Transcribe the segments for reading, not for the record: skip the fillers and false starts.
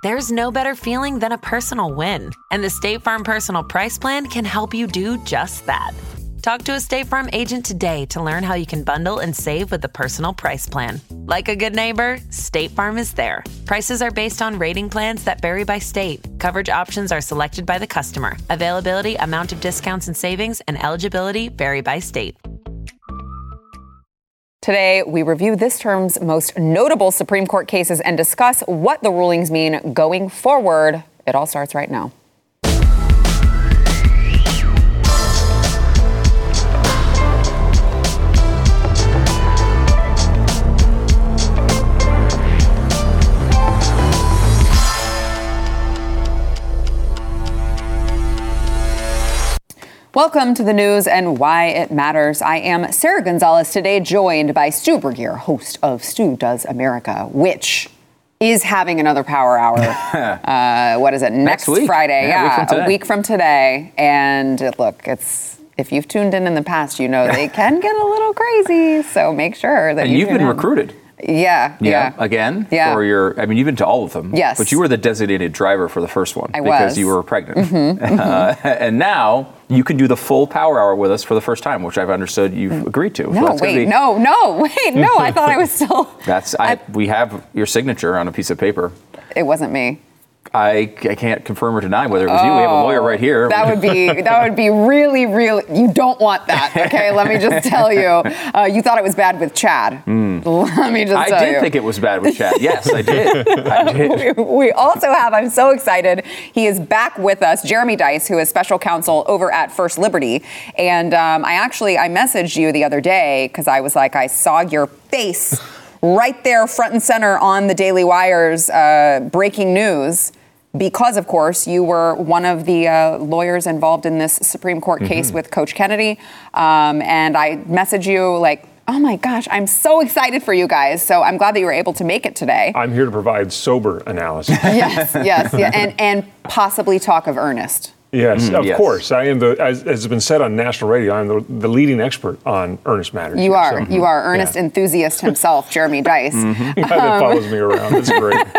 There's no better feeling than a personal win. And the State Farm Personal Price Plan can help you do just that. Talk to a State Farm agent today to learn how you can bundle and save with the Personal Price Plan. Like a good neighbor, State Farm is there. Prices are based on rating plans that vary by state. Coverage options are selected by the customer. Availability, amount of discounts and savings, and eligibility vary by state. Today, we review this term's most notable Supreme Court cases and discuss what the rulings mean going forward. It all starts right now. Welcome to the news and why it matters. I am Sarah Gonzalez, today joined by Stu Burguiere, host of Stu Does America, which is having another Power Hour. What is it? Next week. Friday. A week from today. And look, if you've tuned in the past, you know they can get a little crazy. So make sure that you've been recruited. Yeah. Again? Yeah. You've been to all of them. Yes. But you were the designated driver for the first one. Because you were pregnant. Mm-hmm. And now you can do the full Power Hour with us for the first time, which I've understood you've agreed to. No, I thought I was still. We have your signature on a piece of paper. It wasn't me. I can't confirm or deny whether it was you. We have a lawyer right here. That would be really, really. You don't want that. Okay, let me just tell you. You thought it was bad with Chad. Let me just tell you. I did think it was bad with Chad. Yes, I did. We also have. I'm so excited. He is back with us, Jeremy Dys, who is special counsel over at First Liberty. And I messaged you the other day because I was like, I saw your face right there, front and center on the Daily Wire's breaking news. Because, of course, you were one of the lawyers involved in this Supreme Court case with Coach Kennedy. And I messaged you like, oh, my gosh, I'm so excited for you guys. So I'm glad that you were able to make it today. I'm here to provide sober analysis. Yes. And possibly talk of Ernest. Yes, of course. I am as has been said on national radio, I'm the leading expert on Ernest matters. You are Ernest enthusiast himself, Jeremy Dys. That follows me around. That's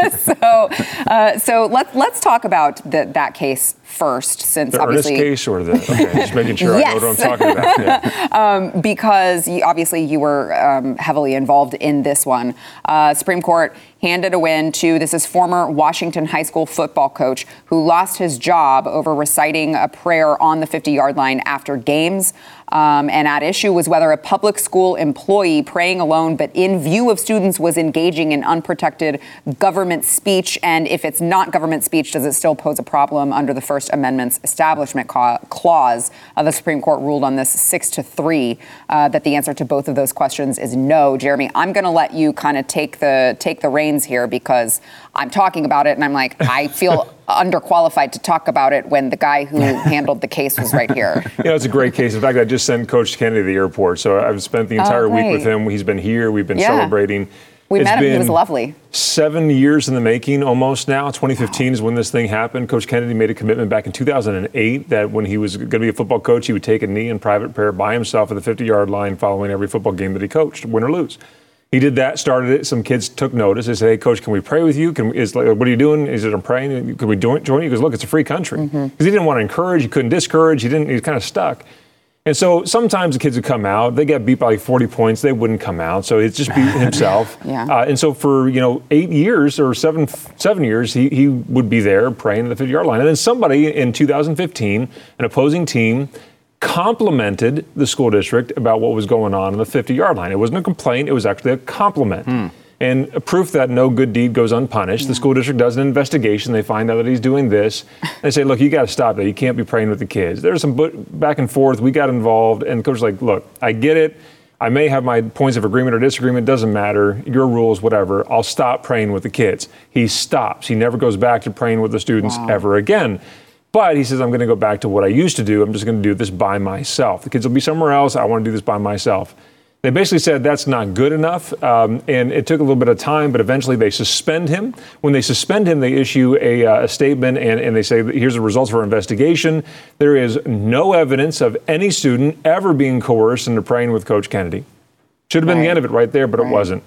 great. So let's talk about that case first, since the obviously Ernest case or just making sure I know what I'm talking about. Yeah. Because you were heavily involved in this one. Supreme Court handed a win to this former Washington high school football coach who lost his job over reciting a prayer on the 50-yard line after games. And at issue was whether a public school employee praying alone but in view of students was engaging in unprotected government speech. And if it's not government speech, does it still pose a problem under the First Amendment's Establishment Clause? The Supreme Court ruled on this 6-3 that the answer to both of those questions is no. Jeremy, I'm going to let you kind of take the reins here because I'm talking about it and I'm like, I feel underqualified to talk about it when the guy who handled the case was right here. It's a great case. In fact, I just sent Coach Kennedy to the airport, so I've spent the entire week with him. He's been here. We've been celebrating. We met him. He was lovely. 7 years in the making almost now. 2015 is when this thing happened. Coach Kennedy made a commitment back in 2008 that when he was going to be a football coach, he would take a knee in private prayer by himself at the 50-yard line following every football game that he coached, win or lose. He did that, started it. Some kids took notice. They said, hey, Coach, can we pray with you? What are you doing? He said, I'm praying. Can we join you? He goes, look, it's a free country. Because he didn't want to encourage. He couldn't discourage. He was kind of stuck. And so sometimes the kids would come out. They got beat by like 40 points. They wouldn't come out. So it's just beat himself. And so for 8 years or seven years, he would be there praying at the 50-yard line. And then somebody in 2015, an opposing team, complimented the school district about what was going on the 50-yard line. It wasn't a complaint. It was actually a compliment. And a proof that no good deed goes unpunished. The school district does an investigation. They find out that he's doing this. They say, look, you got to stop that. You can't be praying with the kids. There's some back and forth. We got involved. And the coach was like, look, I get it. I may have my points of agreement or disagreement. Doesn't matter. Your rules, whatever. I'll stop praying with the kids. He stops. He never goes back to praying with the students ever again. But he says, I'm going to go back to what I used to do. I'm just going to do this by myself. The kids will be somewhere else. I want to do this by myself. They basically said that's not good enough, and it took a little bit of time, but eventually they suspend him. When they suspend him, they issue a statement, and they say, here's the results of our investigation. There is no evidence of any student ever being coerced into praying with Coach Kennedy. Should have been the end of it right there, but it wasn't.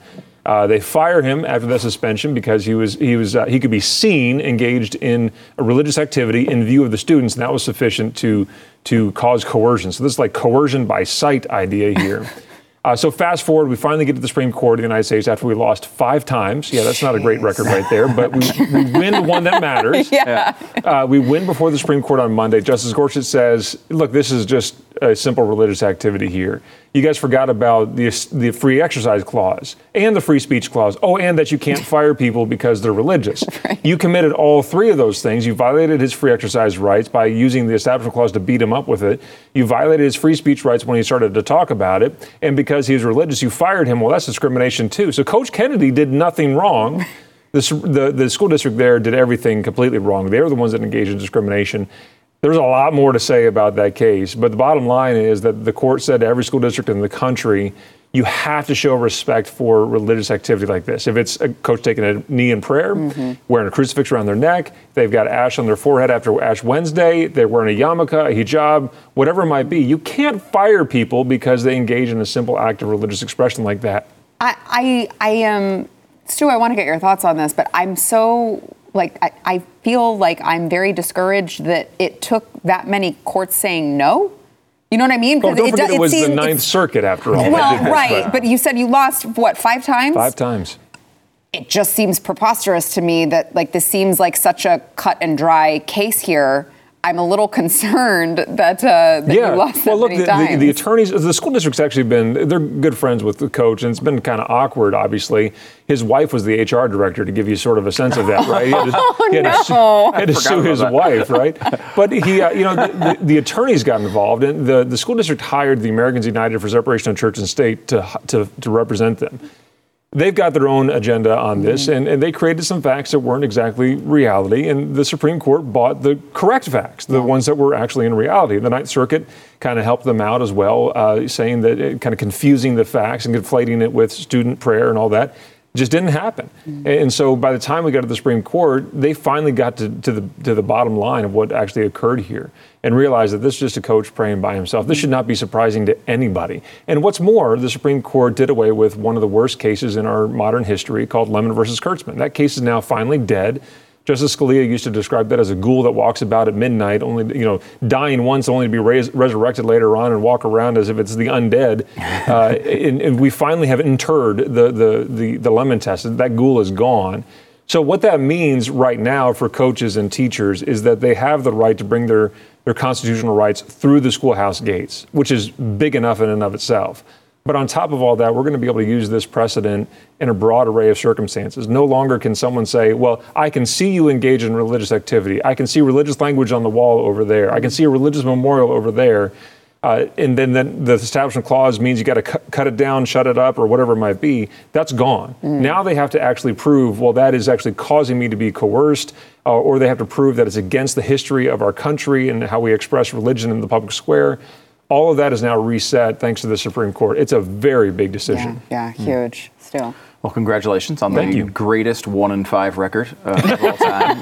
They fire him after the suspension because he could be seen engaged in a religious activity in view of the students, and that was sufficient to cause coercion. So this is like coercion by sight idea here. So fast forward, we finally get to the Supreme Court of the United States after we lost 5 times. Yeah, that's not a great record right there, but we win the one that matters. We win before the Supreme Court on Monday. Justice Gorsuch says, look, this is just a simple religious activity here. You guys forgot about the free exercise clause and the free speech clause. Oh, and that you can't fire people because they're religious. Right. You committed all 3 of those things. You violated his free exercise rights by using the Establishment Clause to beat him up with it. You violated his free speech rights when he started to talk about it. And because he was religious, you fired him. Well, that's discrimination too. So Coach Kennedy did nothing wrong. The school district there did everything completely wrong. They were the ones that engaged in discrimination. There's a lot more to say about that case, but the bottom line is that the court said to every school district in the country, you have to show respect for religious activity like this. If it's a coach taking a knee in prayer, wearing a crucifix around their neck, they've got ash on their forehead after Ash Wednesday, they're wearing a yarmulke, a hijab, whatever it might be, you can't fire people because they engage in a simple act of religious expression like that. I am, Stu, I want to get your thoughts on this, but I'm so... I feel like I'm very discouraged that it took that many courts saying no. You know what I mean? Well, don't forget it was the Ninth Circuit after all. Well, right. But you said you lost, 5 times? 5 times. It just seems preposterous to me that this seems like such a cut and dry case here. I'm a little concerned that you lost that many times. The attorneys, the school district's actually they're good friends with the coach, and it's been kind of awkward, obviously. His wife was the HR director, to give you sort of a sense of that, right? He had to sue his wife, right? But the attorneys got involved, and the school district hired the Americans United for Separation of Church and State to represent them. They've got their own agenda on this, and they created some facts that weren't exactly reality, and the Supreme Court bought the correct facts, the ones that were actually in reality. The Ninth Circuit kind of helped them out as well, saying that kind of confusing the facts and conflating it with student prayer and all that just didn't happen. And so by the time we got to the Supreme Court, they finally got to the bottom line of what actually occurred here and realized that this is just a coach praying by himself. This should not be surprising to anybody. And what's more, the Supreme Court did away with one of the worst cases in our modern history called Lemon versus Kurtzman. That case is now finally dead. Justice Scalia used to describe that as a ghoul that walks about at midnight, only dying once, only to be resurrected later on and walk around as if it's the undead. And we finally have interred the Lemon test. That ghoul is gone. So what that means right now for coaches and teachers is that they have the right to bring their constitutional rights through the schoolhouse gates, which is big enough in and of itself. But on top of all that, we're going to be able to use this precedent in a broad array of circumstances. No longer can someone say, well, I can see you engage in religious activity. I can see religious language on the wall over there. I can see a religious memorial over there. And then the Establishment Clause means you got to cut it down, shut it up, or whatever it might be. That's gone. Now they have to actually prove, well, that is actually causing me to be coerced, or they have to prove that it's against the history of our country and how we express religion in the public square. All of that is now reset thanks to the Supreme Court. It's a very big decision. Yeah, huge still. Well, congratulations on the greatest 1-5 record of all time.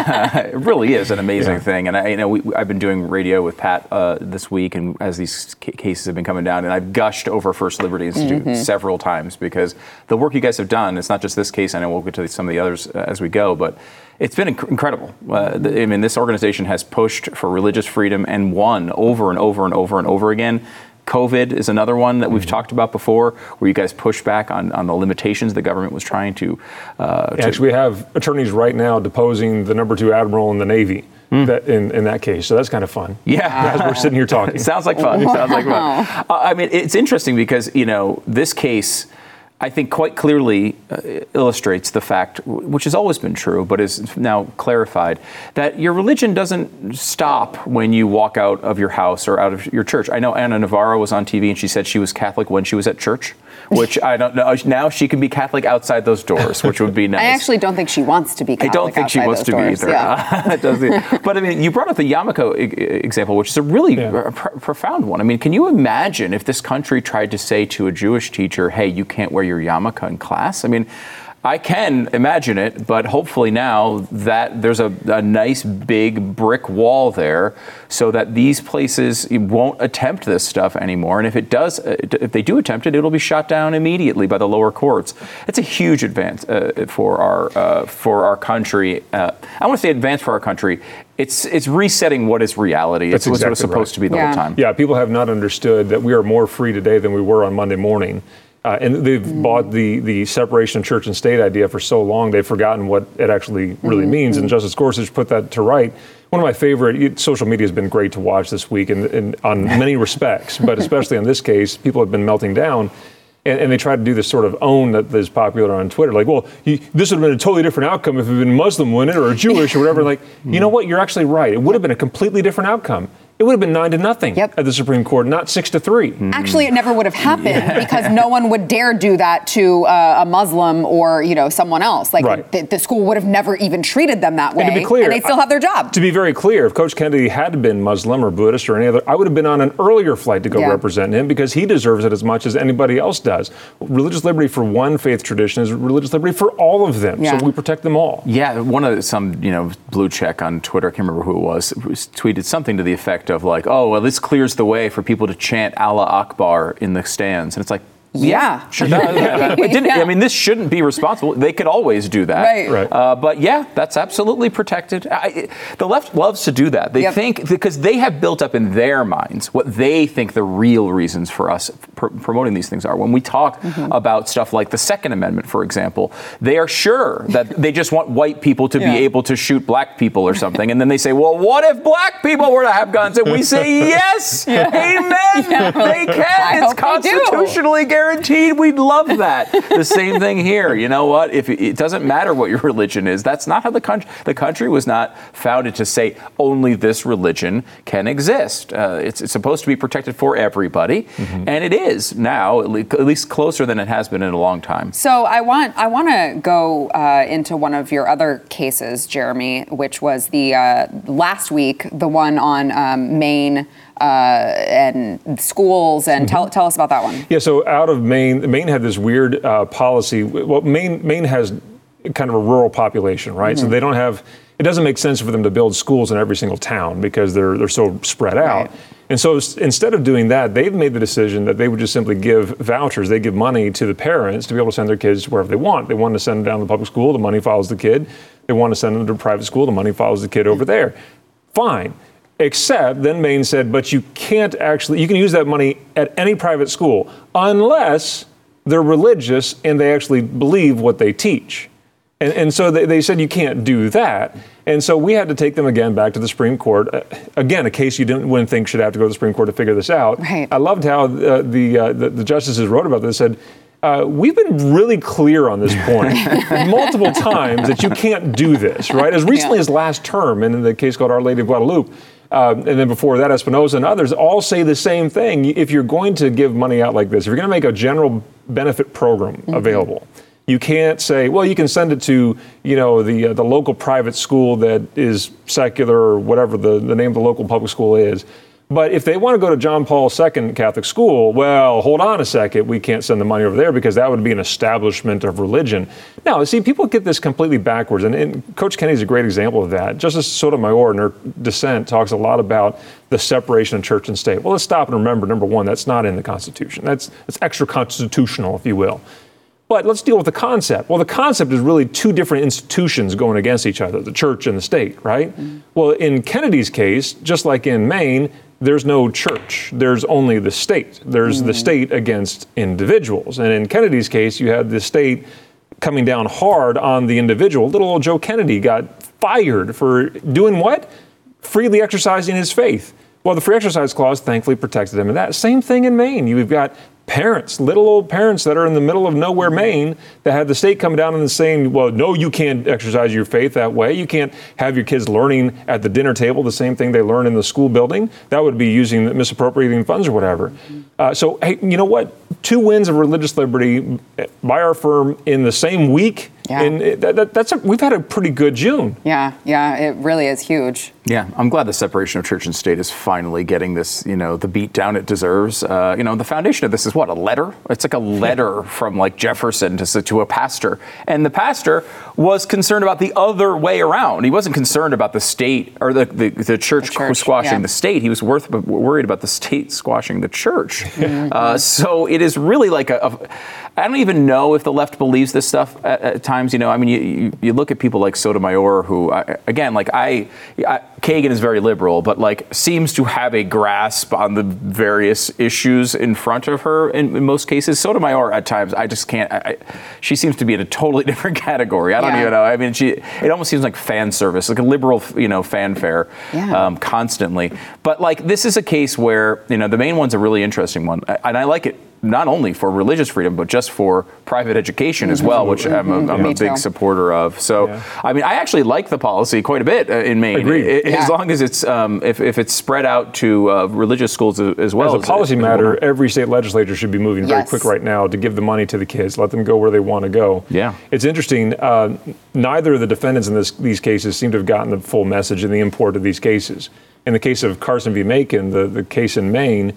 It really is an amazing thing. And I've been doing radio with Pat this week, and as these cases have been coming down, and I've gushed over First Liberty Institute several times because the work you guys have done, it's not just this case, I know we'll get to some of the others as we go, but it's been incredible. This organization has pushed for religious freedom and won over and over and over and over again. COVID is another one that we've talked about before, where you guys push back on the limitations the government was trying to. Actually, we have attorneys right now deposing the number 2 admiral in the Navy that in that case. So that's kind of fun. Yeah, as we're sitting here talking. Sounds like fun. Sounds like fun. It's interesting because this case, I think, quite clearly illustrates the fact, which has always been true, but is now clarified, that your religion doesn't stop when you walk out of your house or out of your church. I know Ana Navarro was on TV and she said she was Catholic when she was at church, which I don't know. Now she can be Catholic outside those doors, which would be nice. I actually don't think she wants to be Catholic. I don't think she wants to be either. Yeah. But you brought up the yarmulke example, which is a really profound one. Can you imagine if this country tried to say to a Jewish teacher, hey, you can't wear your yarmulke in class? I can imagine it, but hopefully now that there's a nice big brick wall there so that these places won't attempt this stuff anymore. And if they do attempt it, it'll be shot down immediately by the lower courts. It's a huge advance for our country. I want to say advance for our country. It's resetting what is reality. It's what it's supposed to be the whole time. Yeah, people have not understood that we are more free today than we were on Monday morning. And they've bought the separation of church and state idea for so long, they've forgotten what it actually really means. And Justice Gorsuch put that to right. One of my favorite, social media has been great to watch this week in on many respects, but especially in this case, people have been melting down. And they try to do this sort of own that is popular on Twitter. Like, well, this would have been a totally different outcome if it had been Muslim winning or a Jewish or whatever. Like, you know what? You're actually right. It would have been a completely different outcome. It would have been 9-0 at the Supreme Court, not 6-3. Actually, it never would have happened because no one would dare do that to a Muslim or someone else. Like the school would have never even treated them that way. And to be clear, and they still have their job. To be very clear, if Coach Kennedy had been Muslim or Buddhist or any other, I would have been on an earlier flight to go represent him because he deserves it as much as anybody else does. Religious liberty for one faith tradition is religious liberty for all of them. So we protect them all. Yeah, some blue check on Twitter, I can't remember who it was, tweeted something to the effect of like, oh, well, this clears the way for people to chant Allah Akbar in the stands. And it's like, yeah. Sure. I mean, this shouldn't be responsible. They could always do that. Right. But yeah, that's absolutely protected. The left loves to do that. They think, because they have built up in their minds what they think the real reasons for us promoting these things are. When we talk about stuff like the Second Amendment, for example, they are sure that they just want white people to be able to shoot black people or something. And then they say, well, what if black people were to have guns? And we say, yes, amen, they can. It's constitutionally guaranteed. We'd love that. The same thing here. You know what? If it doesn't matter what your religion is, that's not how the country was not founded to say only this religion can exist. It's supposed to be protected for everybody, and it is now at least closer than it has been in a long time. So I want to go into one of your other cases, Jeremy, which was the last week, the one on Maine. And schools, and tell us about that one. Yeah, so out of Maine had this weird policy. Well, Maine has kind of a rural population, right? So they don't have, it doesn't make sense for them to build schools in every single town because they're so spread out. And so instead of doing that, they've made the decision that they would just simply give vouchers. They give money to the parents to be able to send their kids wherever they want. They want to send them down to public school, the money follows the kid. They want to send them to private school, the money follows the kid over there. Fine. Except then Maine said, but you can use that money at any private school unless they're religious and they actually believe what they teach. And so they said you can't do that. And so we had to take them again back to the Supreme Court. Again, a case you wouldn't think should have to go to the Supreme Court to figure this out. Right. I loved how the justices wrote about this, said, we've been really clear on this point multiple times that you can't do this, right? As recently as last term, and in the case called Our Lady of Guadalupe, and then before that, Espinoza and others all say the same thing. If you're going to give money out like this, if you're going to make a general benefit program available, you can't say, well, you can send it to, the local private school that is secular or whatever the name of the local public school is. But if they want to go to John Paul II Catholic school, well, hold on a second. We can't send the money over there because that would be an establishment of religion. Now, see, people get this completely backwards. And Coach Kennedy's a great example of that. Justice Sotomayor in her dissent talks a lot about the separation of church and state. Well, let's stop and remember, number one, that's not in the Constitution. That's extra constitutional, if you will. But let's deal with the concept. Well, the concept is really two different institutions going against each other, the church and the state, right? Well, in Kennedy's case, just like in Maine, there's no church. There's only the state. There's the state against individuals. And in Kennedy's case, you had the state coming down hard on the individual. Little old Joe Kennedy got fired for doing what? Freely exercising his faith. Well, the Free Exercise Clause thankfully protected him in that. Same thing in Maine. You've got parents, little old parents that are in the middle of nowhere, Maine, that had the state come down and saying, well, no, you can't exercise your faith that way. You can't have your kids learning at the dinner table the same thing they learn in the school building. That would be misappropriating funds or whatever. So, hey, you know what? 2 wins of religious liberty by our firm in the same week Yeah. And we've had a pretty good June. Yeah, it really is huge. Yeah, I'm glad the separation of church and state is finally getting this, the beat down it deserves. The foundation of this is what, a letter? It's like a letter from like Jefferson to a pastor. And the pastor was concerned about the other way around. He wasn't concerned about the state or the church squashing the state. He was worried about the state squashing the church. Mm-hmm. So it is really like I don't even know if the left believes this stuff at times. You look at people like Sotomayor, who, Kagan is very liberal, but seems to have a grasp on the various issues in front of her in most cases. Sotomayor, at times, I just can't. She seems to be in a totally different category. I don't even know. I mean, it almost seems like fan service, like a liberal, fanfare, constantly. But this is a case where the Maine one's a really interesting one, and I like it. Not only for religious freedom, but just for private education as well, which I'm a big supporter of. So, I mean, I actually like the policy quite a bit in Maine. Agreed. As long as it's if it's spread out to religious schools as well. As a policy matter, every state legislature should be moving very quick right now to give the money to the kids, let them go where they want to go. Yeah, it's interesting. Neither of the defendants in these cases seem to have gotten the full message and the import of these cases. In the case of Carson v. Macon, the case in Maine,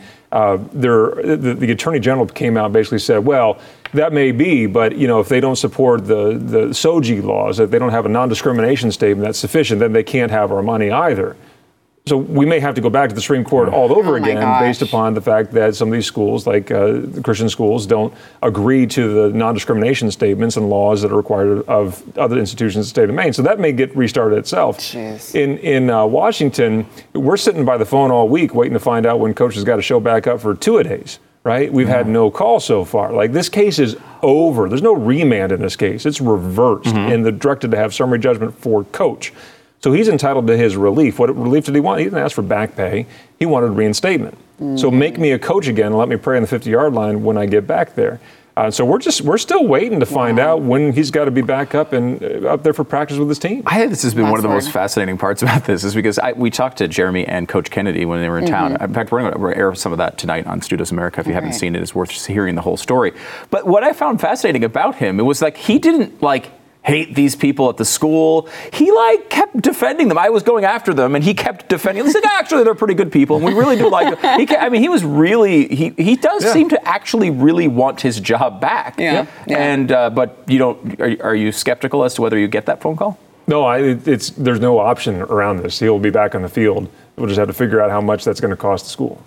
the Attorney General came out and basically said, well, that may be, but if they don't support the SOGI laws, if they don't have a non-discrimination statement that's sufficient, then they can't have our money either. So we may have to go back to the Supreme Court all over again based upon the fact that some of these schools, like the Christian schools, don't agree to the non-discrimination statements and laws that are required of other institutions in the state of Maine. So that may get restarted itself. Jeez. In Washington, we're sitting by the phone all week waiting to find out when Coach has got to show back up for two-a-days. Right? We've had no call so far. This case is over. There's no remand in this case. It's reversed and directed to have summary judgment for Coach. So he's entitled to his relief. What relief did he want? He didn't ask for back pay. He wanted reinstatement. So make me a coach again and let me pray on the 50-yard line when I get back there. So we're still waiting to find out when he's got to be back up and up there for practice with his team. I think this has been one of the most fascinating parts about this is because we talked to Jeremy and Coach Kennedy when they were in town. In fact, we're going to air some of that tonight on Studios America. If you haven't seen it, it's worth hearing the whole story. But what I found fascinating about him, it was he didn't hate these people at the school. He kept defending them. I was going after them, and he kept defending them. He's actually, they're pretty good people, and we really do like them. He was really, he does seem to actually really want his job back. Yeah. And, but you don't, are you skeptical as to whether you get that phone call? No, there's no option around this. He'll be back on the field. We'll just have to figure out how much that's going to cost the school.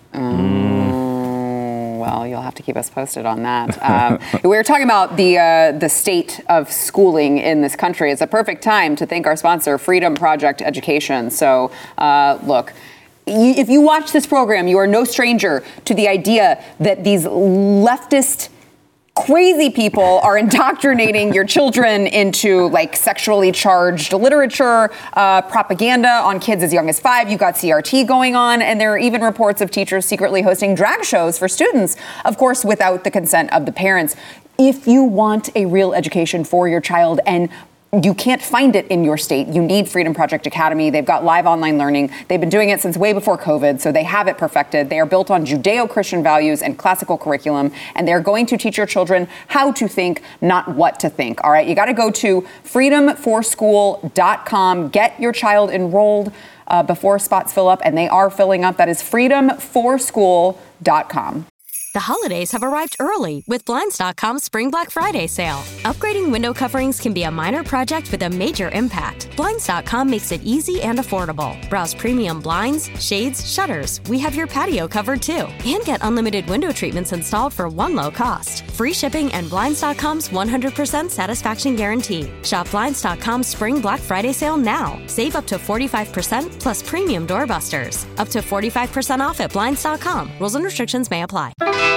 Well, you'll have to keep us posted on that. We were talking about the state of schooling in this country. It's a perfect time to thank our sponsor, Freedom Project Education. So, look, if you watch this program, you are no stranger to the idea that these leftist crazy people are indoctrinating your children into sexually charged literature, propaganda on kids as young as 5. You've got CRT going on, and there are even reports of teachers secretly hosting drag shows for students, of course, without the consent of the parents. If you want a real education for your child and you can't find it in your state, you need Freedom Project Academy. They've got live online learning. They've been doing it since way before COVID, so they have it perfected. They are built on Judeo-Christian values and classical curriculum, and they're going to teach your children how to think, not what to think. All right, you got to go to freedomforschool.com. Get your child enrolled before spots fill up, and they are filling up. That is freedomforschool.com. The holidays have arrived early with Blinds.com's Spring Black Friday sale. Upgrading window coverings can be a minor project with a major impact. Blinds.com makes it easy and affordable. Browse premium blinds, shades, shutters. We have your patio covered too. And get unlimited window treatments installed for one low cost. Free shipping and Blinds.com's 100% satisfaction guarantee. Shop Blinds.com's Spring Black Friday sale now. Save up to 45% plus premium doorbusters. Up to 45% off at Blinds.com. Rules and restrictions may apply.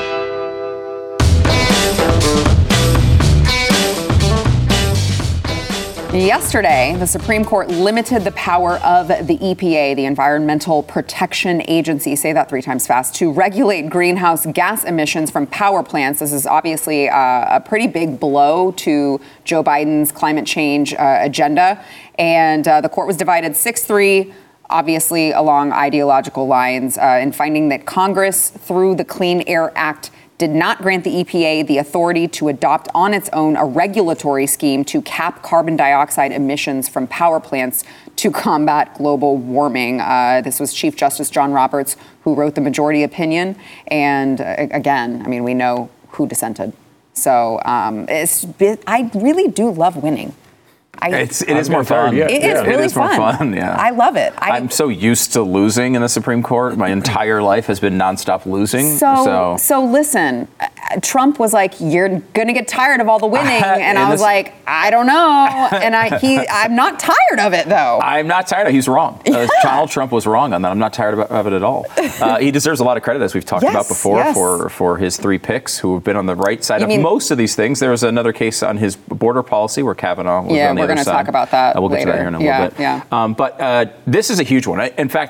Yesterday, the Supreme Court limited the power of the EPA, the Environmental Protection Agency, say that 3 times fast, to regulate greenhouse gas emissions from power plants. This is obviously a pretty big blow to Joe Biden's climate change agenda. And the court was divided 6-3, obviously along ideological lines, in finding that Congress, through the Clean Air Act, did not grant the EPA the authority to adopt on its own a regulatory scheme to cap carbon dioxide emissions from power plants to combat global warming. This was Chief Justice John Roberts who wrote the majority opinion. And again, I mean, we know who dissented. So I really do love winning. It is more fun. It is really fun. More fun. Yeah, I love it. I'm so used to losing in the Supreme Court. My entire life has been nonstop losing. So listen, Trump was like, "You're gonna get tired of all the winning," and I was like, "I don't know." And I'm not tired of it though. I'm not tired. He's wrong. Donald Trump was wrong on that. I'm not tired of it at all. He deserves a lot of credit, as we've talked about before, for his 3 picks who have been on the right side of most of these things. There was another case on his border policy where Kavanaugh was on the other side. We're going to talk about that We'll later. get to that here in a little bit. Yeah. But this is a huge one. In fact,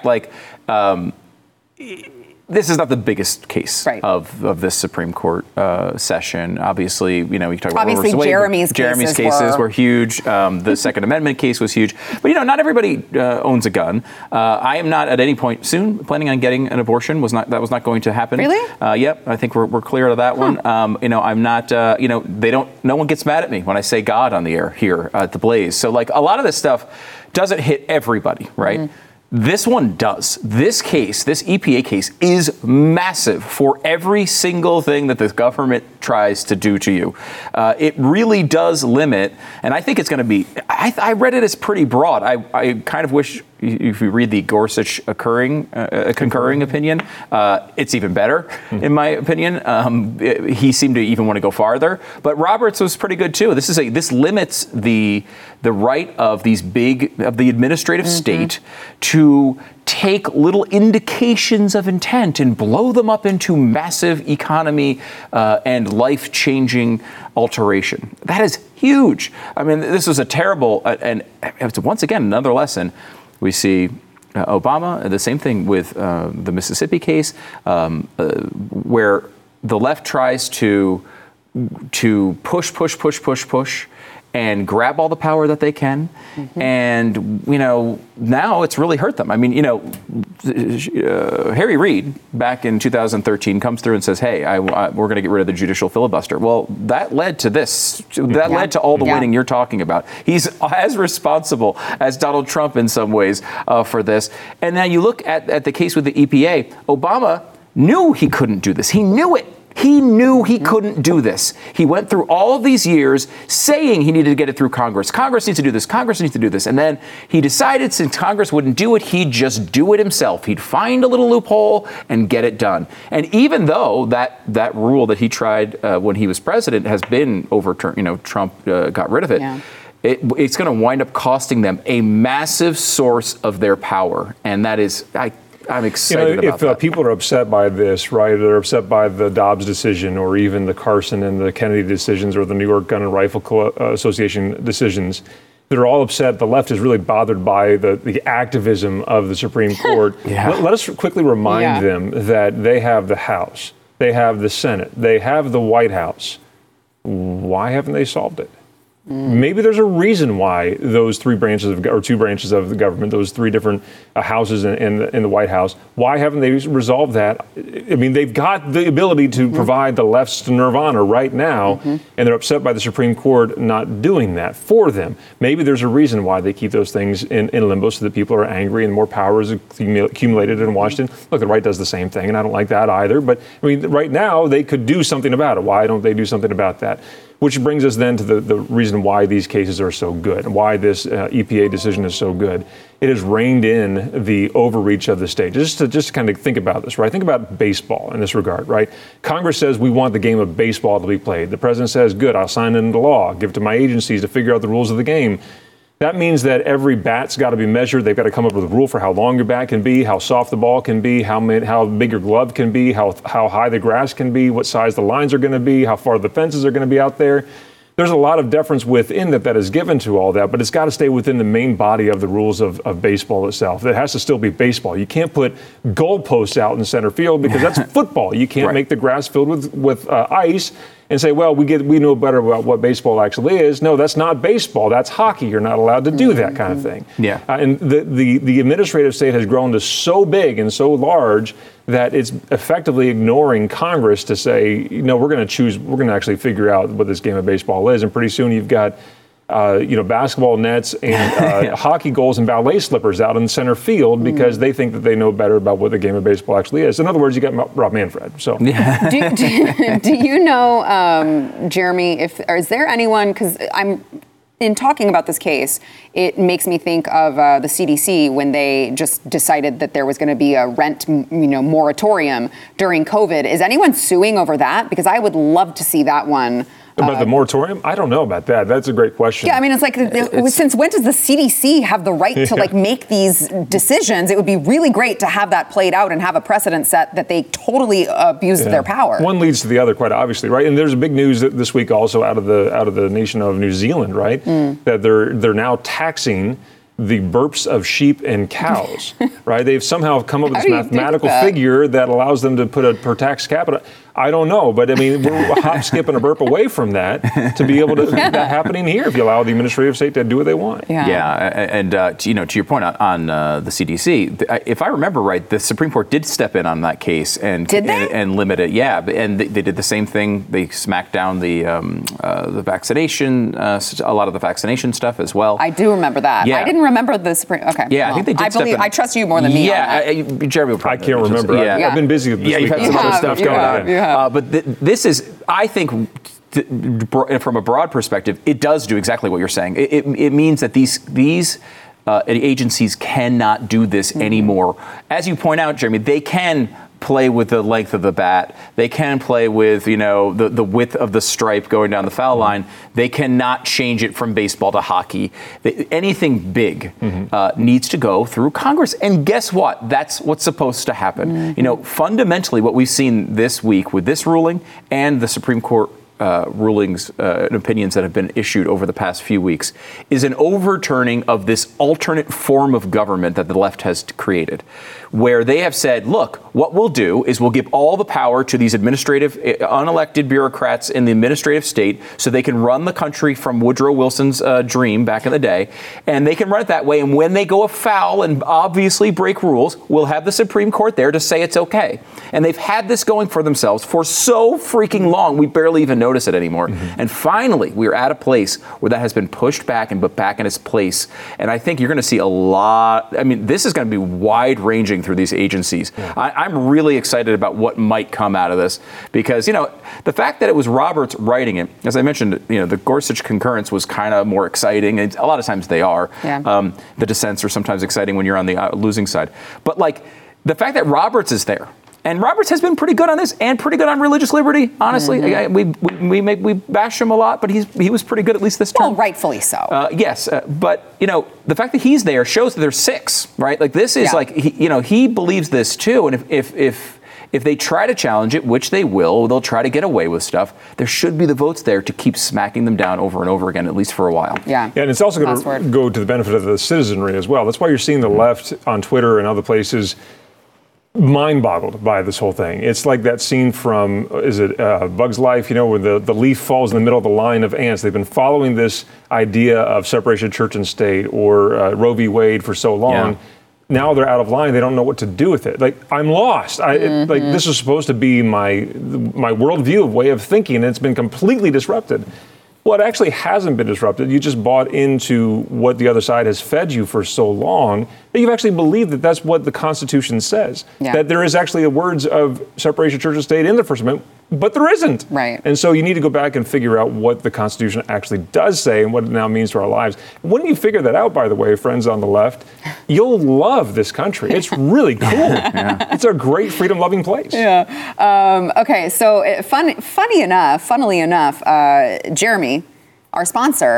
this is not the biggest case of this Supreme Court session. Obviously, we talked about Jeremy's cases were huge. The Second Amendment case was huge. But not everybody owns a gun. I am not at any point soon planning on getting an abortion. That was not going to happen. Really? Yep. I think we're clear of that one. I'm not. No one gets mad at me when I say God on the air here at the Blaze. So a lot of this stuff doesn't hit everybody, right? Mm-hmm. This one does. This EPA case is massive for every single thing that the government tries to do to you. It really does limit, and I think it's going to be, I read it as pretty broad. I kind of wish, if you read the Gorsuch concurring opinion, it's even better, in my opinion. He seemed to even want to go farther, but Roberts was pretty good too. This limits the right of the administrative state to take little indications of intent and blow them up into massive economy and life-changing alteration. That is huge. I mean, this was a terrible, and it's once again another lesson. We see Obama, the same thing with the Mississippi case, where the left tries to push, and grab all the power that they can. Mm-hmm. And, now it's really hurt them. I mean, Harry Reid back in 2013 comes through and says, hey, we're going to get rid of the judicial filibuster. Well, that led to this. That led to all the winning you're talking about. He's as responsible as Donald Trump in some ways for this. And now you look at the case with the EPA. Obama knew he couldn't do this. He knew it. He knew he couldn't do this. He went through all of these years saying he needed to get it through Congress. Congress needs to do this. Congress needs to do this. And then he decided since Congress wouldn't do it, he'd just do it himself. He'd find a little loophole and get it done. And even though that rule that he tried when he was president has been overturned, Trump got rid of it. Yeah. It's going to wind up costing them a massive source of their power. And that is, I'm excited about that. If people are upset by this, right, they're upset by the Dobbs decision or even the Carson and the Kennedy decisions or the New York Gun and Rifle Association decisions, they're all upset. The left is really bothered by the activism of the Supreme Court. Let us quickly remind them that they have the House, they have the Senate, they have the White House. Why haven't they solved it? Maybe there's a reason why those 2 branches of the government, those 3 different houses in the White House, why haven't they resolved that? I mean, they've got the ability to provide the left's nirvana right now, and they're upset by the Supreme Court not doing that for them. Maybe there's a reason why they keep those things in limbo so that people are angry and more power is accumulated in Washington. Look, the right does the same thing, and I don't like that either. But, I mean, right now, they could do something about it. Why don't they do something about that? Which brings us then to the reason why these cases are so good and why this EPA decision is so good. It has reined in the overreach of the state. Just to kind of think about this, right? Think about baseball in this regard, right? Congress says we want the game of baseball to be played. The president says, good, I'll sign it into law, give it to my agencies to figure out the rules of the game. That means that every bat's got to be measured. They've got to come up with a rule for how long your bat can be, how soft the ball can be, how big your glove can be, how high the grass can be, what size the lines are going to be, how far the fences are going to be out there. There's a lot of deference within that is given to all that, but it's got to stay within the main body of the rules of baseball itself. It has to still be baseball. You can't put goalposts out in center field because that's football. You can't make the grass filled with ice and say, well, we know better about what baseball actually is. No, that's not baseball. That's hockey. You're not allowed to do that kind of thing. Yeah. And the administrative state has grown to so big and so large that it's effectively ignoring Congress to say, we're going to actually figure out what this game of baseball is. And pretty soon you've got basketball nets and hockey goals and ballet slippers out in center field because they think that they know better about what the game of baseball actually is. In other words, you got Rob Manfred. So, do you know, Jeremy, is there anyone? Because in talking about this case, it makes me think of the CDC when they just decided that there was going to be a rent, moratorium during COVID. Is anyone suing over that? Because I would love to see that one. About the moratorium? I don't know about that. That's a great question. Yeah, I mean, it's like, since when does the CDC have the right to make these decisions? It would be really great to have that played out and have a precedent set that they totally abused their power. One leads to the other, quite obviously, right? And there's big news this week also out of the nation of New Zealand, right? That they're now taxing the burps of sheep and cows, right? They've somehow come up with this mathematical figure that allows them to put a per tax capita. I don't know, but I mean, we're a hop, skip, and a burp away from that to be able to that happening here if you allow the administrative state to do what they want. And to your point on the CDC, if I remember right, the Supreme Court did step in on that case and limit it. Yeah, and they did the same thing. They smacked down the vaccination, a lot of the vaccination stuff as well. I do remember that. Yeah. I didn't remember the Supreme. Okay. Yeah, I think they did step in. I trust you more than me. Yeah, Jeremy will probably. I can't remember. I've been busy with this week. You've had some other stuff going on. But this is, I think, from a broad perspective, it does do exactly what you're saying. It means that these agencies cannot do this anymore. As you point out, Jeremy, they can play with the length of the bat. They can play with, the width of the stripe going down the foul line. They cannot change it from baseball to hockey. Anything big needs to go through Congress. And guess what? That's what's supposed to happen. Fundamentally, what we've seen this week with this ruling and the Supreme Court rulings and opinions that have been issued over the past few weeks is an overturning of this alternate form of government that the left has created, where they have said, look, what we'll do is we'll give all the power to these administrative, unelected bureaucrats in the administrative state so they can run the country from Woodrow Wilson's dream back in the day, and they can run it that way. And when they go afoul and obviously break rules, we'll have the Supreme Court there to say it's okay. And they've had this going for themselves for so freaking long, we barely even notice it anymore. And finally, we're at a place where that has been pushed back and put back in its place. And I think you're going to see a lot. I mean, this is going to be wide-ranging through these agencies. I'm really excited about what might come out of this because, the fact that it was Roberts writing it, as I mentioned, the Gorsuch concurrence was kind of more exciting. And a lot of times they are. Yeah. The dissents are sometimes exciting when you're on the losing side. But the fact that Roberts is there, and Roberts has been pretty good on this and pretty good on religious liberty, honestly. We bash him a lot, but he was pretty good at least this term. Well, rightfully so. Yes, but the fact that he's there shows that there's six, right? This is he believes this too, and if they try to challenge it, which they will, they'll try to get away with stuff. There should be the votes there to keep smacking them down over and over again, at least for a while. Yeah, and it's also going to go to the benefit of the citizenry as well. That's why you're seeing the left on Twitter and other places mind-boggled by this whole thing. It's like that scene from, Bug's Life, where the leaf falls in the middle of the line of ants. They've been following this idea of separation of church and state or Roe v. Wade for so long. Yeah. Now they're out of line. They don't know what to do with it. I'm lost. This is supposed to be my worldview, way of thinking, and it's been completely disrupted. Well, it actually hasn't been disrupted. You just bought into what the other side has fed you for so long that you've actually believed that that's what the Constitution says. Yeah. That there is actually the words of separation of church and state in the First Amendment, but there isn't. Right. And so you need to go back and figure out what the Constitution actually does say and what it now means to our lives. When you figure that out, by the way, friends on the left, you'll love this country. It's really cool. Yeah. It's a great freedom-loving place. Yeah. Okay, so funnily enough, Jeremy, our sponsor,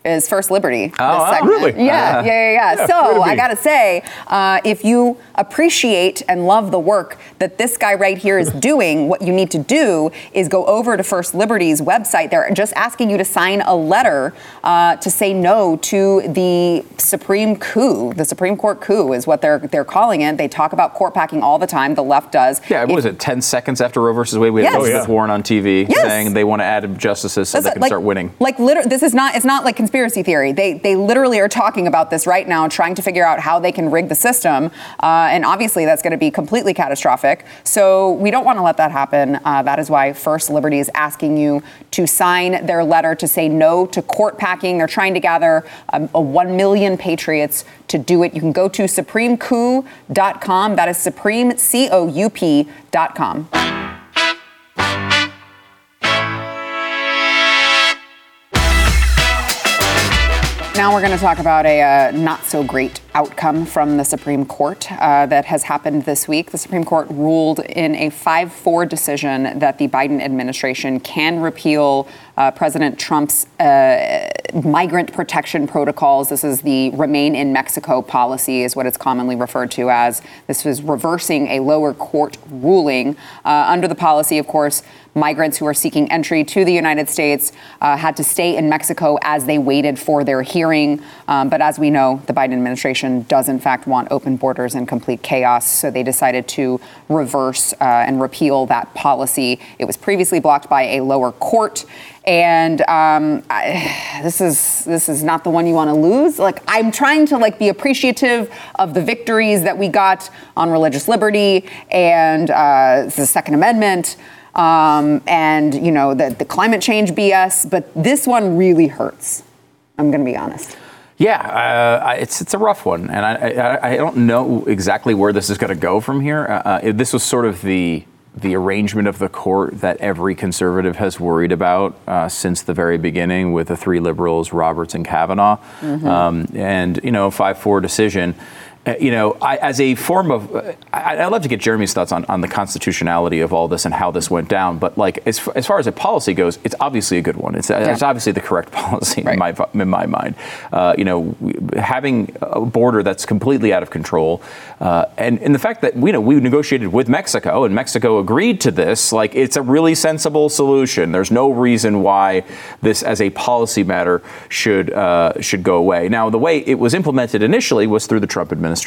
is First Liberty. Really? Yeah. So I got to say, if you appreciate and love the work that this guy right here is doing, what you need to do is go over to First Liberty's website. They're just asking you to sign a letter to say no to the Supreme coup. The Supreme Court coup is what they're calling it. They talk about court packing all the time. The left does. Yeah, what was it, 10 seconds after Roe versus Wade, we had Elizabeth Warren on TV saying they want to add justices so they can start winning. Like, literally, it's not like conspiracy theory. They literally are talking about this right now, trying to figure out how they can rig the system. And obviously that's going to be completely catastrophic. So we don't want to let that happen. That is why First Liberty is asking you to sign their letter to say no to court packing. They're trying to gather 1 million patriots to do it. You can go to supremecoup.com. That is supremecoup.com. Now we're going to talk about a not so great outcome from the Supreme Court that has happened this week. The Supreme Court ruled in a 5-4 decision that the Biden administration can repeal President Trump's migrant protection protocols. This is the Remain in Mexico policy is what it's commonly referred to as. This was reversing a lower court ruling. Under the policy, of course, migrants who are seeking entry to the United States had to stay in Mexico as they waited for their hearing. But as we know, the Biden administration does in fact want open borders and complete chaos. So they decided to reverse and repeal that policy. It was previously blocked by a lower court. And this is not the one you want to lose. Like, I'm trying to be appreciative of the victories that we got on religious liberty and the Second Amendment. And, the climate change BS, but this one really hurts. I'm going to be honest. Yeah, it's a rough one. And I don't know exactly where this is going to go from here. This was sort of the arrangement of the court that every conservative has worried about since the very beginning with the three liberals, Roberts and Kavanaugh. Mm-hmm. And 5-4 decision. As a form of, I'd love to get Jeremy's thoughts on the constitutionality of all this and how this went down. But as far as a policy goes, it's obviously a good one. It's obviously the correct policy in my mind. Having a border that's completely out of control, and the fact that we negotiated with Mexico and Mexico agreed to this, it's a really sensible solution. There's no reason why this, as a policy matter, should go away. Now, the way it was implemented initially was through the Trump administration.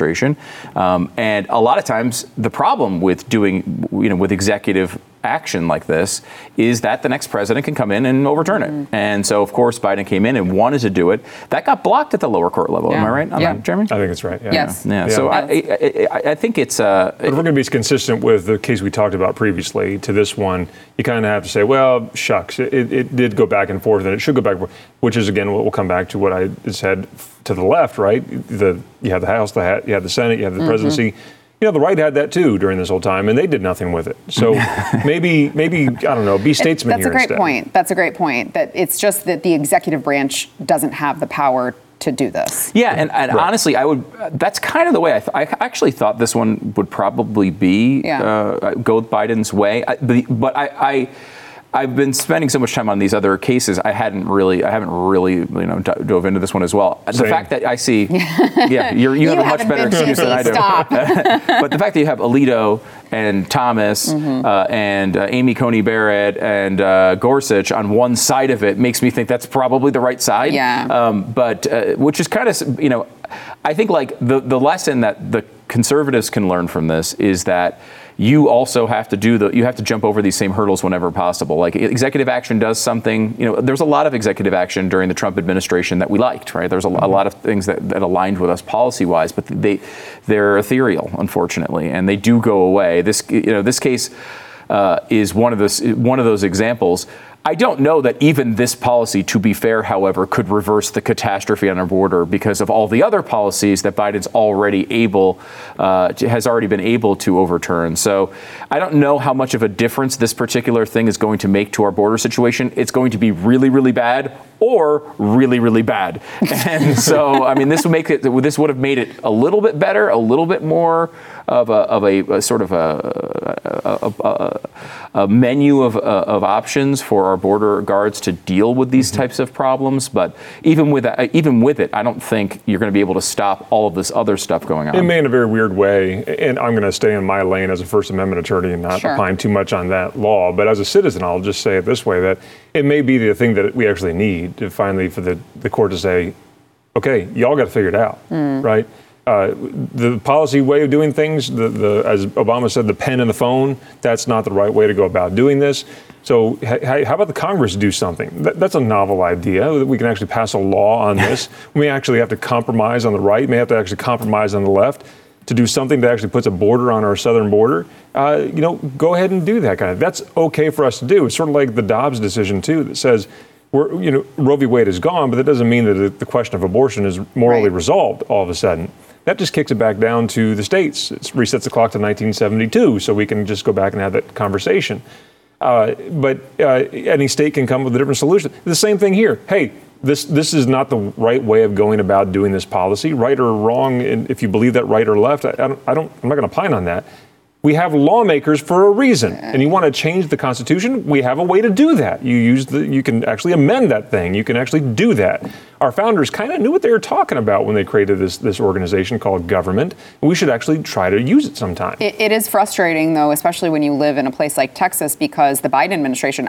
And a lot of times the problem with doing, with executive action like this is that the next president can come in and overturn it. And so, of course, Biden came in and wanted to do it. That got blocked at the lower court level. Am I right on that, Jeremy? I think it's right. Yeah. Yes. Yeah. So I think it's... but if we're going to be consistent with the case we talked about previously to this one, you kind of have to say, well, shucks, it did go back and forth, and it should go back and forth, which is, again, we'll come back to what I said to the left, right? You have the House, you have the Senate, you have the presidency. The right had that too during this whole time, and they did nothing with it. So maybe I don't know, be statesmen here instead. That's a great point. That it's just that the executive branch doesn't have the power to do this. Yeah, and honestly, that's kind of the way I actually thought this one would probably be go Biden's way. But I've been spending so much time on these other cases. I haven't really, dove into this one as well. Same. The fact that I see, you have a much better excuse than I do. But the fact that you have Alito and Thomas and Amy Coney Barrett and Gorsuch on one side of it makes me think that's probably the right side. Yeah. But which is kind of, I think the lesson that the conservatives can learn from this is that you also have to you have to jump over these same hurdles whenever possible. Executive action does something, there's a lot of executive action during the Trump administration that we liked, right? There's a lot of things that aligned with us policy-wise, but they're ethereal, unfortunately, and they do go away. This case is one of those examples. I don't know that even this policy, to be fair, however, could reverse the catastrophe on our border because of all the other policies that Biden's has already been able to overturn. So I don't know how much of a difference this particular thing is going to make to our border situation. It's going to be really, really bad or really, really bad. And so, this would have made it a little bit better, a little bit more of a sort of a menu of options for our border guards to deal with these types of problems. But even with it, I don't think you're going to be able to stop all of this other stuff going on. It may in a very weird way, and I'm going to stay in my lane as a First Amendment attorney and not opine too much on that law. But as a citizen, I'll just say it this way, that it may be the thing that we actually need to finally for the court to say, okay, y'all got to figure it out, right? The policy way of doing things, as Obama said, the pen and the phone, that's not the right way to go about doing this. So how about the Congress do something? That's a novel idea, that we can actually pass a law on this. We may actually have to compromise on the right, may have to actually compromise on the left to do something that actually puts a border on our southern border. Go ahead and do that kind of. That's okay for us to do. It's sort of like the Dobbs decision, too, that says, Roe v. Wade is gone, but that doesn't mean that the question of abortion is morally resolved all of a sudden. That just kicks it back down to the states. It resets the clock to 1972, so we can just go back and have that conversation. But any state can come with a different solution. The same thing here. Hey, this is not the right way of going about doing this policy, right or wrong. And if you believe that right or left, I'm not going to opine on that. We have lawmakers for a reason, and you want to change the Constitution, we have a way to do that. You can actually amend that thing. You can actually do that. Our founders kind of knew what they were talking about when they created this organization called government. We should actually try to use it sometime. It is frustrating, though, especially when you live in a place like Texas, because the Biden administration,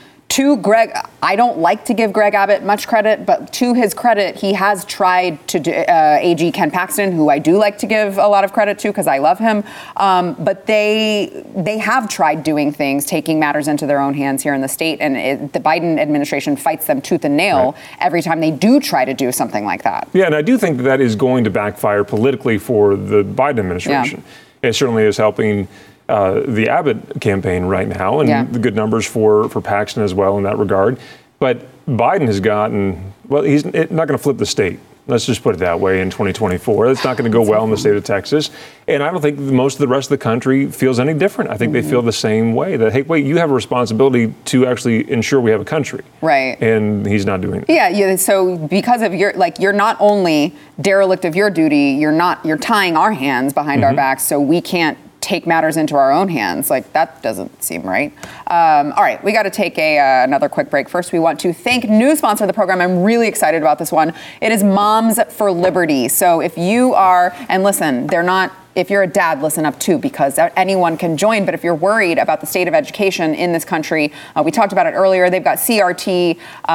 to Greg, I don't like to give Greg Abbott much credit, but to his credit, he has tried to do, AG Ken Paxton, who I do like to give a lot of credit to because I love him. But they have tried doing things, taking matters into their own hands here in the state, and the Biden administration fights them tooth and nail every time they do try to do something like that. Yeah, and I do think that is going to backfire politically for the Biden administration. Yeah. It certainly is helping the Abbott campaign right now, and the good numbers for Paxton as well in that regard. But Biden has gotten, he's not going to flip the state. Let's just put it that way in 2024. That's not going to go well in the state of Texas. And I don't think most of the rest of the country feels any different. I think they feel the same way, that, hey, wait, you have a responsibility to actually ensure we have a country. Right. And he's not doing that. Yeah. So because of you're not only derelict of your duty, you're tying our hands behind our backs so we can't take matters into our own hands. That doesn't seem right. All right, we got to take another quick break. First, we want to thank new sponsor of the program. I'm really excited about this one. It is Moms for Liberty. So if you are, and listen, if you're a dad, listen up too, because anyone can join. But if you're worried about the state of education in this country, we talked about it earlier. They've got CRT,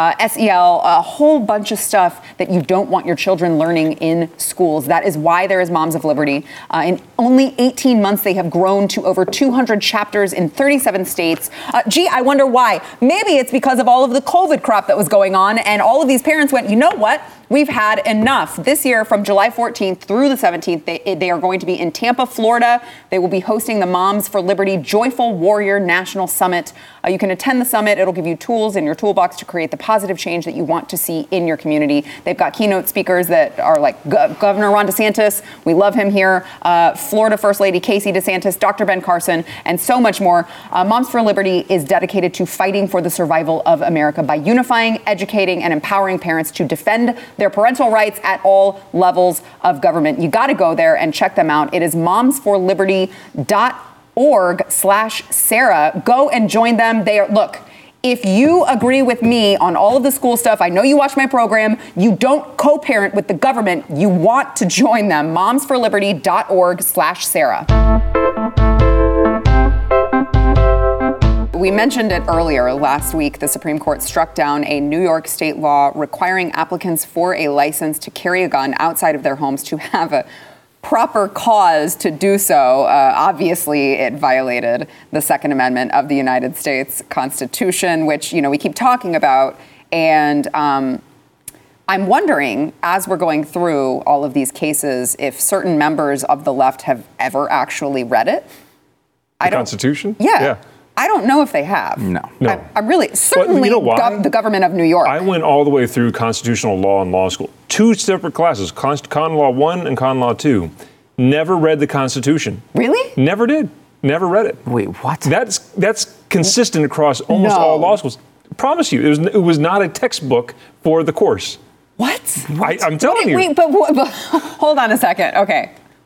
SEL, a whole bunch of stuff that you don't want your children learning in schools. That is why there is Moms of Liberty. In only 18 months, they have grown to over 200 chapters in 37 states. I wonder why. Maybe it's because of all of the COVID crap that was going on, and all of these parents went, you know what? We've had enough. This year, from July 14th through the 17th, they are going to be in Tampa, Florida. They will be hosting the Moms for Liberty Joyful Warrior National Summit. You can attend the summit. It'll give you tools in your toolbox to create the positive change that you want to see in your community. They've got keynote speakers that are like Governor Ron DeSantis. We love him here. Florida First Lady Casey DeSantis, Dr. Ben Carson, and so much more. Moms for Liberty is dedicated to fighting for the survival of America by unifying, educating, and empowering parents to defend their parental rights at all levels of government. You got to go there and check them out. It is momsforliberty.org/Sarah. Go and join them. Look, if you agree with me on all of the school stuff, I know you watch my program, you don't co-parent with the government, you want to join them. momsforliberty.org/Sarah. We mentioned it earlier. Last week, the Supreme Court struck down a New York state law requiring applicants for a license to carry a gun outside of their homes to have a proper cause to do so. Obviously, it violated the Second Amendment of the United States Constitution, which, we keep talking about. And I'm wondering, as we're going through all of these cases, if certain members of the left have ever actually read it. The Constitution? Yeah. I don't know if they have. No. I'm really, certainly the government of New York. I went all the way through constitutional law in law school. 2 separate classes, Con Law 1 and Con Law 2. Never read the Constitution. Really? Never did. Never read it. Wait, what? That's consistent across almost all law schools. I promise you, it was not a textbook for the course. What? I'm telling you. Wait, but hold on a second. Okay.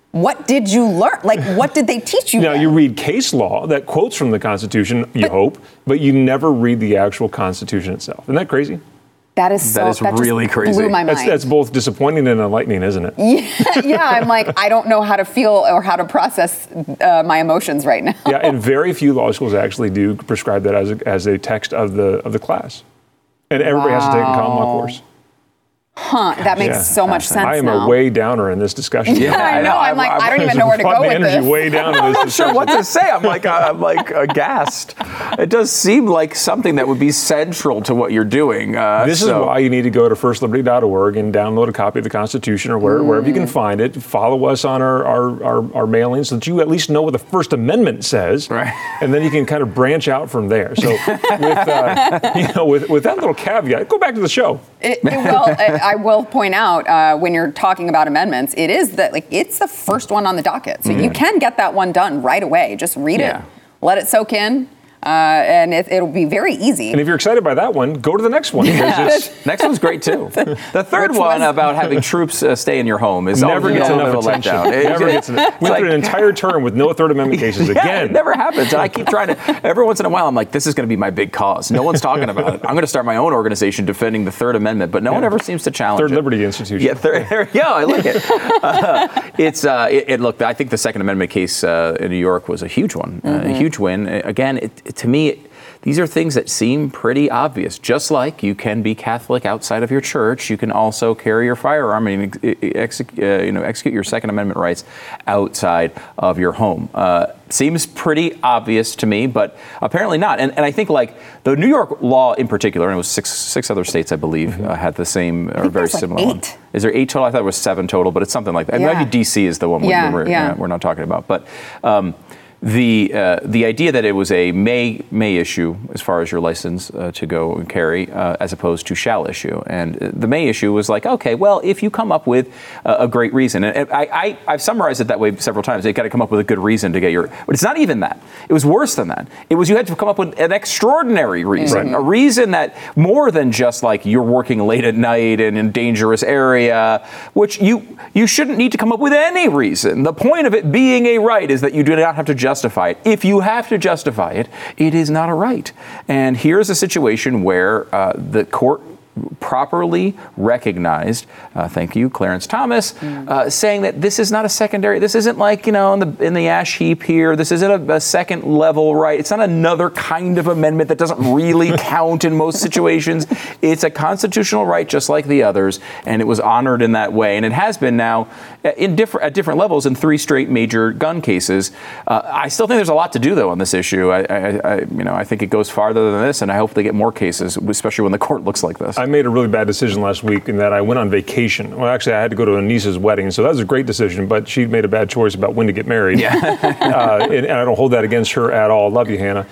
what did you learn? Like, what did they teach you? Now, then? you read case law that quotes from the Constitution, hope, but you never read the actual Constitution itself. Isn't that crazy? That is really crazy. Blew my mind. That's both disappointing and enlightening, isn't it? Yeah, I'm like, I don't know how to feel or how to process my emotions right now. Yeah, and very few law schools actually do prescribe that as a text of the class. And everybody has to take a common law course. Huh, that makes so much sense I am now. a way downer in this discussion. Yeah, I know. I'm like, I don't even know where to go with this. Way down in this I'm not discussion. sure what to say. I'm like aghast. It does seem like something that would be central to what you're doing. This is why you need to go to firstliberty.org and download a copy of the Constitution or wherever you can find it. Follow us on our mailings so that you at least know what the First Amendment says, right? And then you can kind of branch out from there. So with that little caveat, go back to the show. I will point out when you're talking about amendments, it is that it's the first one on the docket, so you can get that one done right away. Just read it, let it soak in. And it'll be very easy. And if you're excited by that one, go to the next one. Next one's great too. The third one about having troops stay in your home is never gets enough attention. Never gets enough. Went through an entire term with no Third Amendment cases again. It never happens. And I keep trying to. Every once in a while, I'm like, this is going to be my big cause. No one's talking about it. I'm going to start my own organization defending the Third Amendment, but no one ever seems to challenge Third it. Liberty Institution. Yeah, there we go. I like it. Look, I think the Second Amendment case in New York was a huge one, a huge win. Again, to me. These are things that seem pretty obvious. Just like you can be Catholic outside of your church, you can also carry your firearm and execute your Second Amendment rights outside of your home. Seems pretty obvious to me, but apparently not. And I think like the New York law in particular, and it was six other states, I believe, had the same or very similar one. Is there 8 total? I thought it was 7 total, but it's something like that. Yeah. Maybe DC is the one we're not talking about. But the idea that it was a may issue as far as your license to go and carry as opposed to shall issue. And the may issue was like, okay, well, if you come up with a great reason, and I've summarized it that way several times, you got to come up with a good reason to get your, but it's not even that. It was worse than that. It was you had to come up with an extraordinary reason, a reason that more than just like you're working late at night in a dangerous area, which you shouldn't need to come up with any reason. The point of it being a right is that you do not have to justify it. If you have to justify it, it is not a right. And here's a situation where the court properly recognized, thank you, Clarence Thomas, saying that this is not a secondary, this isn't like, in the ash heap here, this isn't a second level right, it's not another kind of amendment that doesn't really count in most situations. It's a constitutional right just like the others, and it was honored in that way, and it has been now at different levels in 3 straight major gun cases. I still think there's a lot to do, though, on this issue. I think it goes farther than this, and I hope they get more cases, especially when the court looks like this. I made a really bad decision last week in that I went on vacation. Well, actually, I had to go to a niece's wedding, so that was a great decision, but she made a bad choice about when to get married. Yeah. And I don't hold that against her at all. Love you, Hannah.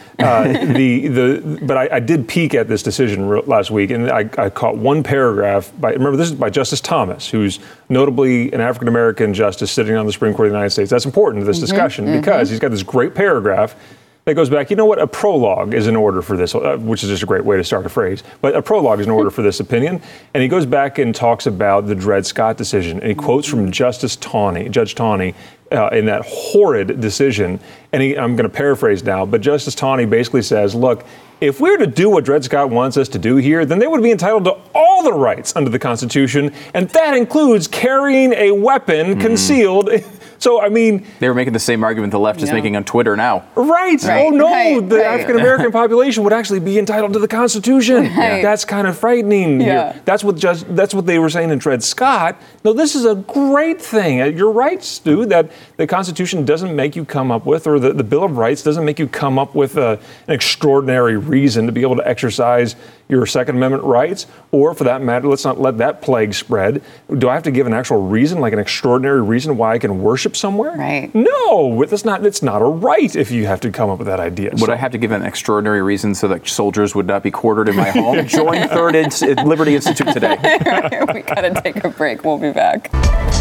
But I did peek at this decision last week, and I caught one paragraph. Remember, this is by Justice Thomas, who's notably an African-American justice sitting on the Supreme Court of the United States. That's important to this discussion because he's got this great paragraph that goes back, a prologue is in order for this, which is just a great way to start a phrase, but a prologue is in order for this opinion. And he goes back and talks about the Dred Scott decision, and he quotes from Judge Taney, in that horrid decision. And I'm going to paraphrase now, but Justice Taney basically says, look, if we were to do what Dred Scott wants us to do here, then they would be entitled to all the rights under the Constitution, and that includes carrying a weapon concealed. So, they were making the same argument the left is making on Twitter now. Right. Oh, no. The African-American population would actually be entitled to the Constitution. Right. That's kind of frightening. Yeah. That's what they were saying in Dred Scott. No, this is a great thing. You're right, Stu, that the Constitution doesn't make you come up with, or the Bill of Rights doesn't make you come up with an extraordinary reason to be able to exercise your Second Amendment rights, or for that matter, let's not let that plague spread. Do I have to give an actual reason, like an extraordinary reason why I can worship somewhere? Right. No, it's not a right if you have have to come up with that idea. Would I have to give an extraordinary reason so that soldiers would not be quartered in my home? Join Third Liberty Institute today. We gotta take a break. We'll be back.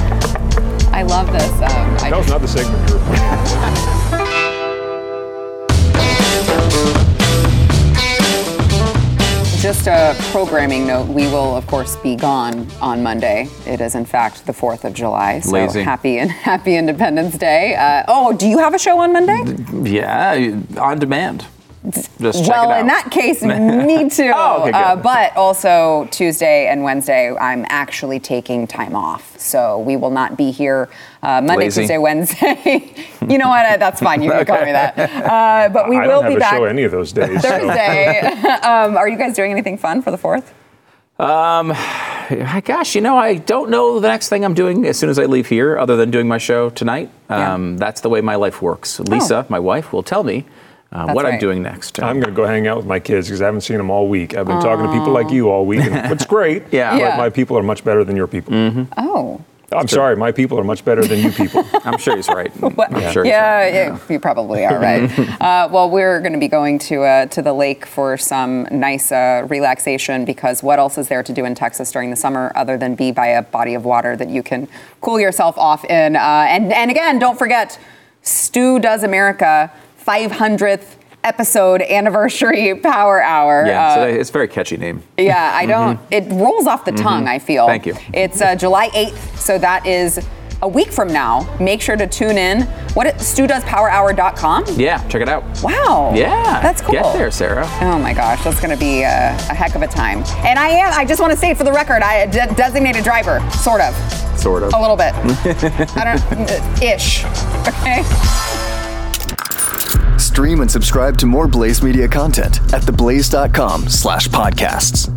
I love this. That was not the segment you were just a programming note, we will, of course, be gone on Monday. It is, in fact, the 4th of July. So Lazy. happy Independence Day. Do you have a show on Monday? Yeah, on demand. Just check it Well, out. in that case, me too. Oh, okay, good. But also Tuesday and Wednesday, I'm actually taking time off. So we will not be here Monday, Lazy. Tuesday, Wednesday. You know what? That's fine. You can call me that. But we I will don't be have a back show any of those days. so- Thursday. Are you guys doing anything fun for the 4th? Gosh, I don't know the next thing I'm doing as soon as I leave here, other than doing my show tonight. That's the way my life works. Lisa, my wife, will tell me what I'm right. doing next. I'm going to go hang out with my kids because I haven't seen them all week. I've been talking to people like you all week, and it's great. Yeah. Yeah. But my people are much better than your people. Oh. I'm sorry, my people are much better than you people. I'm sure he's right. I'm sure he's right. Yeah, you probably are right. Well, we're going to be going to the lake for some nice relaxation because what else is there to do in Texas during the summer other than be by a body of water that you can cool yourself off in? And again, don't forget, Stu Does America 500th episode anniversary Power Hour. Yeah, so it's a very catchy name. Yeah, I don't. It rolls off the tongue, I feel. Thank you. It's July 8th, so that is a week from now. Make sure to tune in. StuDoesPowerHour.com? Yeah, check it out. Wow. Yeah. That's cool. Get there, Sarah. Oh my gosh, that's going to be a heck of a time. And I just want to say for the record, I designated driver, sort of. Sort of. A little bit. Ish. Okay. Stream and subscribe to more Blaze Media content at theblaze.com/podcasts.